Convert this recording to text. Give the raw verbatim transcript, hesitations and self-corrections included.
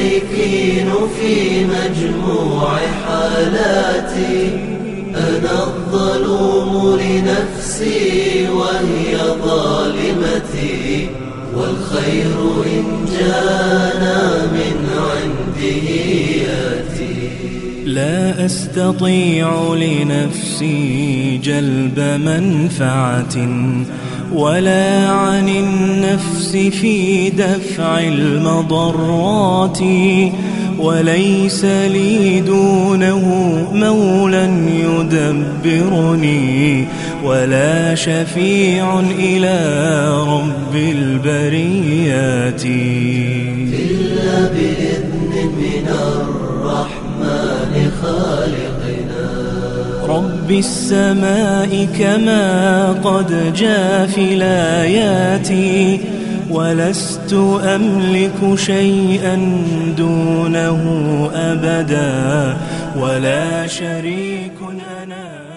المستيقن في مجموع حالاتي. أنا الظلوم لنفسي وهي ظالمتي، والخير إن جانا من عنده يأتي. لا أستطيع لنفسي جلب منفعة، ولا عن النفس في دفع المضرات، وليس لي دونه مولى يدبرني، ولا شفيع إلى رب البريات. إلا بإذن من الرحمن خالقنا، رب السماء كما قد جاء في الآيات، ولست أملك شيئا دونه أبدا، ولا شريك أنا